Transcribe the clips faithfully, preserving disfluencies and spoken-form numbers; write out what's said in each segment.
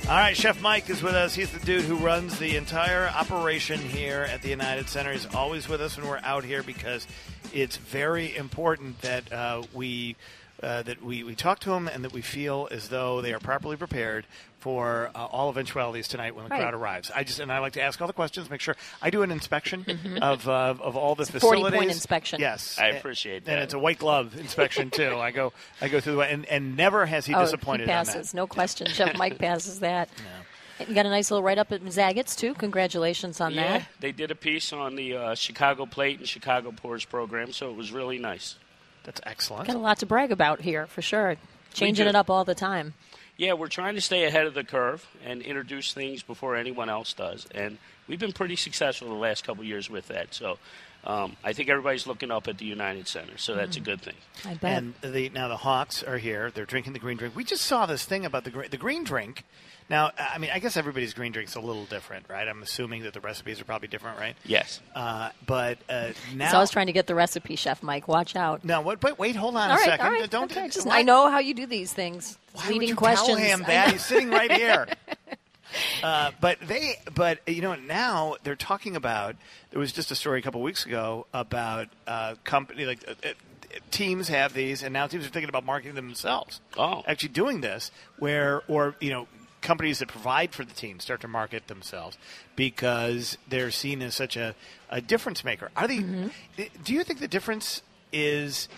All right, Chef Mike is with us. He's the dude who runs the entire operation here at the United Center. He's always with us when we're out here because it's very important that uh, we uh, that we, we talk to them and that we feel as though they are properly prepared for uh, all eventualities tonight when the right. crowd arrives. I just and I like to ask all the questions, make sure I do an inspection mm-hmm. of uh, of all the it's facilities. forty point inspection. Yes, I appreciate that. And it's a white glove inspection too. I go I go through the and and never has he oh, disappointed. He passes, on that. no question. Chef Mike passes that. Yeah. You got a nice little write-up at Zaggett's, too. Congratulations on yeah, that. They did a piece on the uh, Chicago Plate and Chicago Pours program, so it was really nice. That's excellent. Got a lot to brag about here, for sure. Changing it up all the time. Yeah, we're trying to stay ahead of the curve and introduce things before anyone else does. And we've been pretty successful the last couple of years with that. So um, I think everybody's looking up at the United Center, so that's mm. a good thing. I bet. And the, now the Hawks are here. They're drinking the green drink. We just saw this thing about the, the green drink. Now, I mean, I guess everybody's green drink's a little different, right? I'm assuming that the recipes are probably different, right? Yes. Uh, but uh, now, so I was trying to get the recipe, Chef Mike. Watch out. No, what? But wait, hold on all a right, second. All right, Don't. Okay, just, why, I know how you do these things. Why Leading would you questions. tell him that? He's sitting right here. uh, but they, but you know, now they're talking about. There was just a story a couple weeks ago about uh, company like. Uh, uh, Teams have these, and now teams are thinking about marketing them themselves. Oh, actually doing this, where or you know. companies that provide for the team start to market themselves because they're seen as such a, a difference maker. Are they? Mm-hmm. Do you think the difference is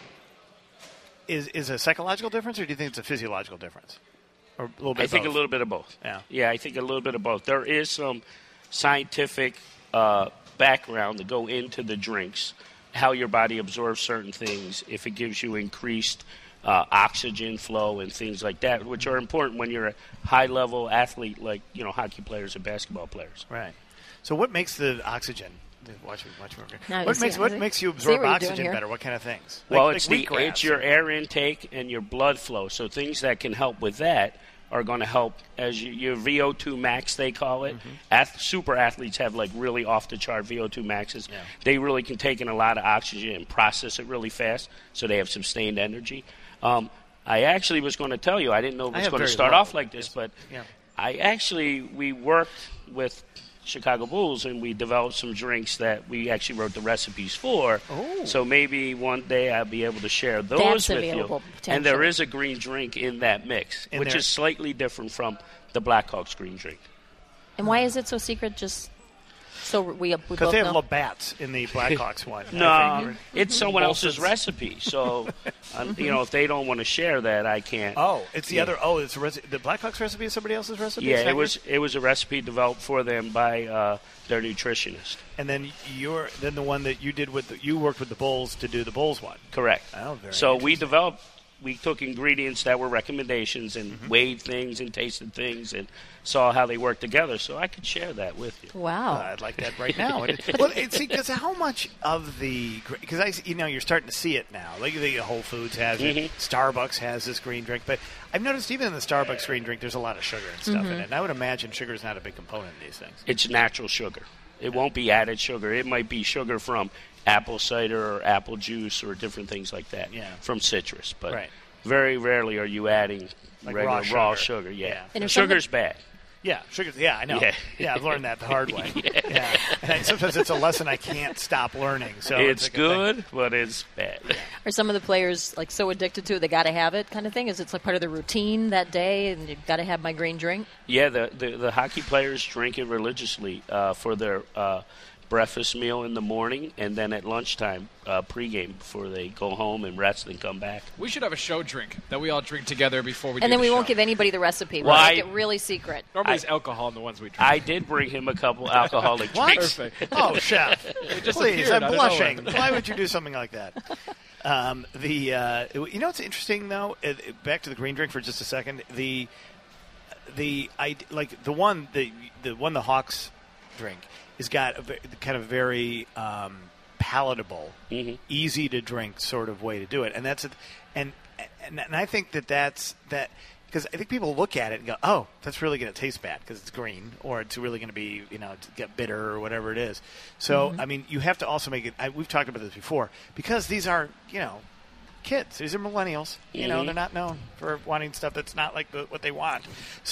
is is a psychological difference, or do you think it's a physiological difference, or a little bit? I of think both? a little bit of both. Yeah, yeah, I think a little bit of both. There is some scientific uh, background to go into the drinks, how your body absorbs certain things, if it gives you increased Uh, oxygen flow and things like that, which are important when you're a high-level athlete like, you know, hockey players and basketball players. Right. So what makes the oxygen? Watch me, watch me. No, what see, makes what makes you absorb oxygen better? What kind of things? Well, like, it's like the it's your air intake and your blood flow. So things that can help with that are going to help as you, your V O two max, they call it. Mm-hmm. Ath- super athletes have like really off-the-chart V O two maxes. Yeah. They really can take in a lot of oxygen and process it really fast, so they have sustained energy. Um, I actually was going to tell you, I didn't know it was going to start low. off like this, yes. but yeah. I actually, we worked with Chicago Bulls and we developed some drinks that we actually wrote the recipes for. Oh. So maybe one day I'll be able to share those That's with available, you. And there is a green drink in that mix, in which there. is slightly different from the Blackhawks green drink. And why is it so secret? Just so we, we Because both they have know? Labatt's in the Blackhawks one. No, it's someone else's recipe. So, um, you know, if they don't want to share that, I can't. Oh, it's the yeah. other. Oh, it's a reci- the Blackhawks recipe is somebody else's recipe. Yeah, it was. It was a recipe developed for them by uh, their nutritionist. And then you're then the one that you did with the, you worked with the Bulls to do the Bulls one. Correct. Oh, very so we developed. We took ingredients that were recommendations and mm-hmm. weighed things and tasted things and saw how they worked together. So I could share that with you. Wow, uh, I'd like that right now. Well, it, see, because how much of the because I you know you're starting to see it now. Like the Whole Foods has it, mm-hmm. Starbucks has this green drink, but I've noticed even in the Starbucks green drink, there's a lot of sugar and stuff mm-hmm. in it. And I would imagine sugar is not a big component in these things. It's natural sugar. It won't be added sugar. It might be sugar from apple cider or apple juice or different things like that. Yeah. From citrus, but. Right. Very rarely are you adding like regular raw sugar. raw sugar. Yeah, yeah. And sugar's bad. Yeah, sugar. Yeah, I know. Yeah. yeah, I've learned that the hard way. yeah. yeah. And I, sometimes it's a lesson I can't stop learning. So it's, it's like good, but it's bad. Are some of the players like so addicted to it they got to have it kind of thing? Is it like part of the routine that day, and you've got to have my green drink? Yeah, the the, the hockey players drink it religiously uh, for their uh, breakfast meal in the morning, and then at lunchtime, uh, pregame before they go home and rest and come back. We should have a show drink that we all drink together before we. And do then the we show. won't give anybody the recipe. We'll Well, make I- it really secret. Normally, I- it's alcohol in the ones we drink. I did bring him a couple alcoholic What? drinks. Perfect. Oh, chef, just please, appeared I'm out of blushing. nowhere. Why would you do something like that? Um, the uh, you know what's interesting though? Uh, back to the green drink for just a second. The the I like the one the the one the Hawks drink has got a ve- kind of very um, palatable, Mhm. easy to drink sort of way to do it, and that's a, and, and and I think that that's that. Because I think people look at it and go, oh, that's really going to taste bad because it's green, or it's really going to be, you know, to get bitter or whatever it is. So, Mm-hmm. I mean, you have to also make it, I, we've talked about this before, because these are, you know, kids. These are millennials. You know, Mm-hmm. they're not known for wanting stuff that's not like the, what they want.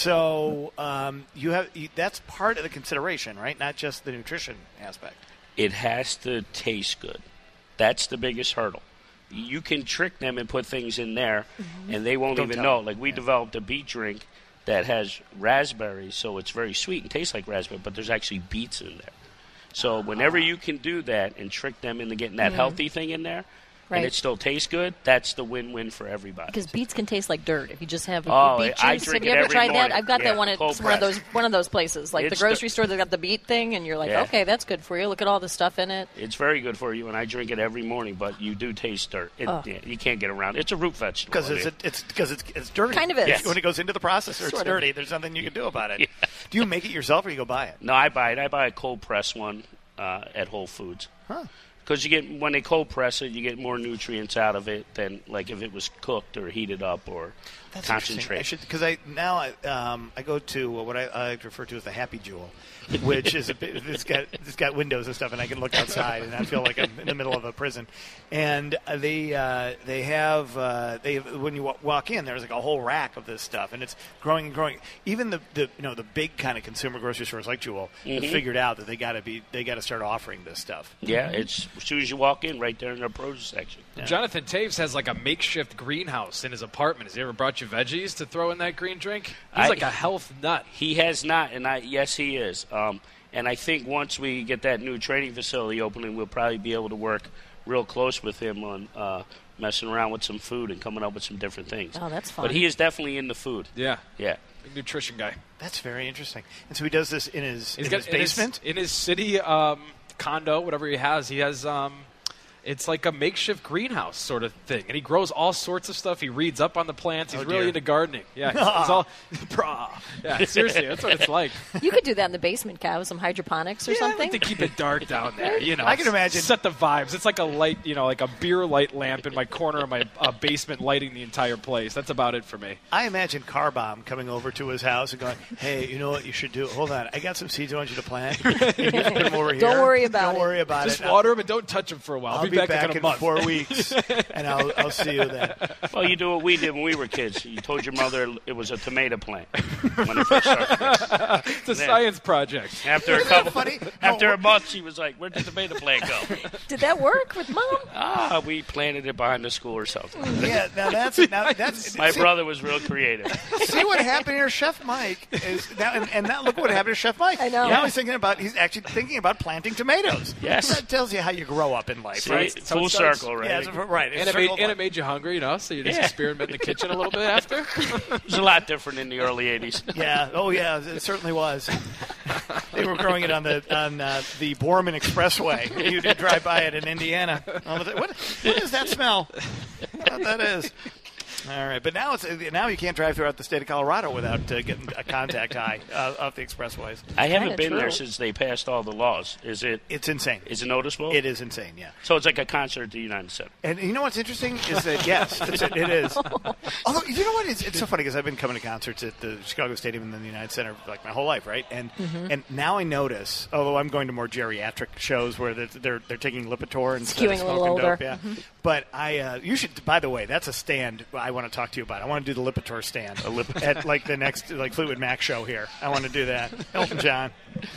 So um, you have you, that's part of the consideration, right? Not just the nutrition aspect. It has to taste good. That's the biggest hurdle. You can trick them and put things in there, Mm-hmm. and they won't Don't even tell know. them. Like we Yeah. developed a beet drink that has raspberries, so it's very sweet and tastes like raspberry, but there's actually beets in there. So whenever you can do that and trick them into getting that healthy thing in there, Right. and it still tastes good, that's the win-win for everybody. Because beets can taste like dirt if you just have a Oh, beet I juice. drink Have you it ever every tried morning. that? I've got Yeah, that one at cold one of press. those one of those places, like It's the grocery the- store. They've got the beet thing, and you're like, Yeah. okay, that's good for you. Look at all the stuff in it. It's very good for you, and I drink it every morning, but you do taste dirt. It, Oh. yeah, you can't get around it. It's a root vegetable. Because I it's mean. it's because it's it's dirty. Kind of is. Yes. When it goes into the processor, it's Sort of. dirty. There's nothing you can do about it. Yeah. Do you make it yourself, or you go buy it? No, I buy it. I buy a cold press one uh, at Whole Foods. Huh. Because you get when they cold press it, you get more nutrients out of it than like if it was cooked or heated up or That's interesting. I concentrated. should because I now I, um, I go to what I, I refer to as the Happy Jewel, which is a bit, it's got it's got windows and stuff, and I can look outside, and I feel like I'm in the middle of a prison. And uh, they uh, they have uh, they have, when you wa- walk in, there's like a whole rack of this stuff, and it's growing and growing. Even the, the you know the big kind of consumer grocery stores like Jewel have figured out that they got to be they got to start offering this stuff. Yeah, it's as soon as you walk in, right there in their produce section. Jonathan Taves has like a makeshift greenhouse in his apartment. Has he ever brought you veggies to throw in that green drink? He's I- like a health nut. He has not, and I yes, he is. Um, and I think once we get that new training facility opening, we'll probably be able to work real close with him on uh, messing around with some food and coming up with some different things. Oh, that's fun. But he is definitely in the food. Yeah, Yeah. big nutrition guy. That's very interesting. And so he does this in his, He's in got his basement. in his, in his city um, condo, whatever he has. He has. Um, It's like a makeshift greenhouse sort of thing, and he grows all sorts of stuff. He reads up on the plants. He's Oh, really dear. into gardening. Yeah, he's, he's all, brah. Yeah, seriously, that's what it's like. You could do that in the basement, Cal, with some hydroponics or Yeah, I something. like to keep it dark down there. You know, I can imagine- set the vibes. It's like a light, you know, like a beer light lamp in my corner of my uh, basement, lighting the entire place. That's about it for me. I imagine Car Bomb coming over to his house and going, "Hey, you know what you should do? Hold on, I got some seeds I want you to plant. You just put them over here. Don't worry about Don't it. worry about Just it. water them and don't touch them for a while. I'll, I'll, I'll be, back, like in a in month. four weeks, and I'll I'll see you then." Well, you do what we did when we were kids. You told your mother it was a tomato plant when it first started. It's a science project. After a couple, funny? after No, a month, she was like, "Where'd the tomato plant go?" Did that work with Mom? Ah, we planted it behind the school or something. Yeah, now that's now that's My see, brother was real creative. see what happened here, Chef Mike is now, and, and now look what happened to Chef Mike. I know. Now he's thinking about he's actually thinking about planting tomatoes. Yes. That tells you how you grow up in life, See, right? That's how it full starts. circle, right? Yeah, it's, right. It's And it, circle made, of and life. it made you hungry, you know, so you just Yeah. experiment in the kitchen a little bit after. It was a lot different in the early eighties. Yeah. Oh, yeah. It certainly was. They were growing it on the on uh, the Borman Expressway. You did drive by it in Indiana. What, what is that smell? I don't know what that is. All right, but now it's now you can't drive throughout the state of Colorado without uh, getting a contact high uh, off the expressways. I haven't Kinda been there true. since they passed all the laws. Is it? It's insane. Is it noticeable? It is insane. Yeah. So it's like a concert at the United Center. And you know what's interesting is that yes, it's, it is. Although you know what, it's, it's so funny because I've been coming to concerts at the Chicago Stadium and then the United Center like my whole life, right? And and now I notice, although I'm going to more geriatric shows where they're they're, they're taking Lipitor and Skewing a little older. dope, yeah. But I, uh, you should. By the way, that's a stand I want to talk to you about. I want to do the Lipitor stand at like the next like Fleetwood Mac show here. I want to do that. Elton John,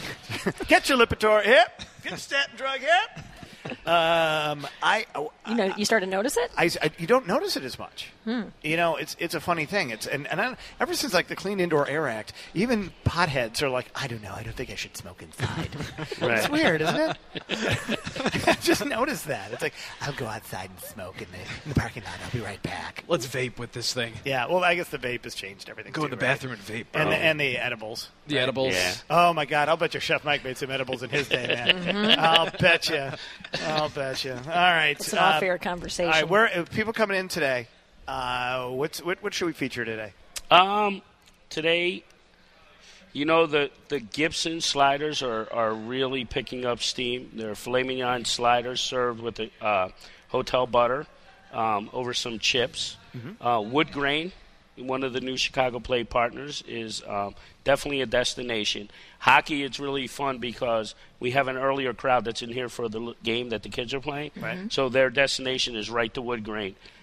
get your Lipitor here. Get your statin drug here. Um, I, You know, you start to notice it? I, I- you don't notice it as much. You know, it's it's a funny thing. It's and, and I, ever since like the Clean Indoor Air Act, even potheads are like, I don't know, I don't think I should smoke inside. Right. It's weird, isn't it? I just noticed that. It's like I'll go outside and smoke in the in the parking lot. I'll be right back. Let's vape with this thing. Yeah. Well, I guess the vape has changed everything. Go too, in the right? bathroom and vape. Bro. And the, and the edibles. the edibles. Yeah. Oh my God! I'll bet your Chef Mike made some edibles in his day, man. I'll bet you. I'll bet you. All right. It's an uh, off-air conversation. All right, where uh, people coming in today? Uh, what's what, what should we feature today? Um, today, you know, the, the Gibson sliders are, are really picking up steam. They're filet mignon sliders served with the uh, hotel butter um, over some chips. Uh, Wood Grain, one of the new Chicago Play partners, is um, definitely a destination. Hockey, it's really fun because we have an earlier crowd that's in here for the l- game that the kids are playing. Right. So their destination is right to Wood Grain.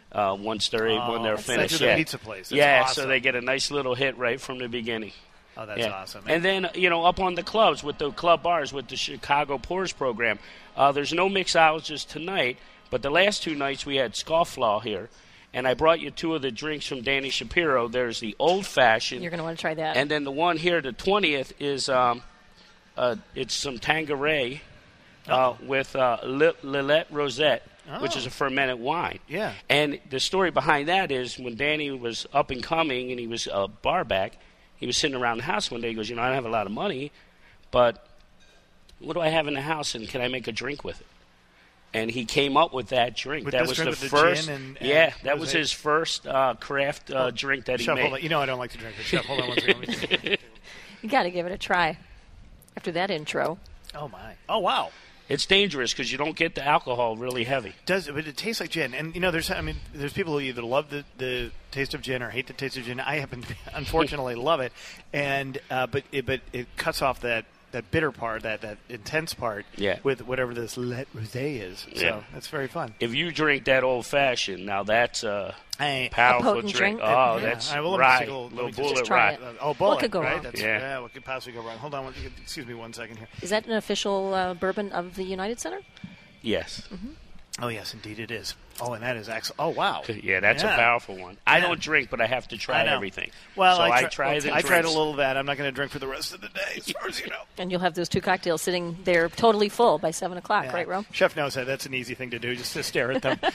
uh, once they're Oh, when they're that's finished. like the yeah. pizza place. That's yeah, awesome. so they get a nice little hit right from the beginning. Oh, that's yeah. awesome. And then, you know, up on the clubs with the club bars with the Chicago Pours program, uh, there's no mixologist tonight, but the last two nights we had Scofflaw here, and I brought you two of the drinks from Danny Shapiro. There's the Old Fashioned. You're going to want to try that. And then the one here, the twentieth, is um, uh, it's some Tanqueray uh, with uh, Lillet Rosette, Oh. which is a fermented wine. Yeah. And the story behind that is when Danny was up and coming and he was a bar back, he was sitting around the house one day. He goes, you know, I don't have a lot of money, but what do I have in the house, and can I make a drink with it? And he came up with that drink. With that this was drink the with the first. gin and- and yeah, that was rosé? his first uh, craft uh, drink that he Chef, made. hold on. You know I don't like to drink. But Chef, hold on one second. You got to give it a try. After that intro. Oh, my. Oh, wow. It's dangerous because you don't get the alcohol really heavy. Does but it tastes like gin, and you know, there's I mean, there's people who either love the, the taste of gin or hate the taste of gin. I happen to, unfortunately, love it, and uh, but it, but it cuts off that, that bitter part, that, that intense part, Yeah. with whatever this Lillet Rosé is. So Yeah. that's very fun. If you drink that old fashioned, now that's a Hey, powerful potent drink. drink? Oh, Yeah. that's All right, well, let me rye, take a little- let little me just- bullet Just try rye. it. oh, bullet, could go right? wrong? That's, Yeah. yeah, what could possibly go wrong? Hold on, one, excuse me one second here. Is that an official uh, bourbon of the United Center? Yes. Oh, yes, indeed it is. Oh, and that is excellent. Oh, wow. Yeah, that's Yeah. a powerful one. I Yeah. don't drink, but I have to try I know. everything. Well, so I, I tri- tried well, the I tried a drinks. little of that. I'm not going to drink for the rest of the day, as far as you know. And you'll have those two cocktails sitting there totally full by seven o'clock, Yeah. right, Ro? Chef knows that. That's an easy thing to do, just to stare at them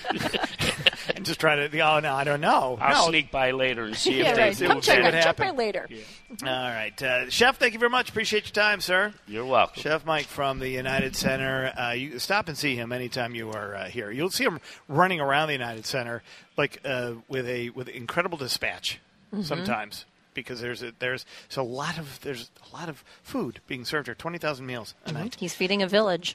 and just try to. Oh no, I don't know. I'll no. sneak by later and see if Yeah, they right. do. Come check, what it, check by happened. later. All right, uh, Chef. Thank you very much. Appreciate your time, sir. You're welcome. Chef Mike from the United Center. Uh, you stop and see him anytime you are uh, here. You'll see him running around the United Center like uh, with a with incredible dispatch. Sometimes. Because there's a, there's, there's a lot of there's a lot of food being served here. Twenty thousand meals a night. He's feeding a village.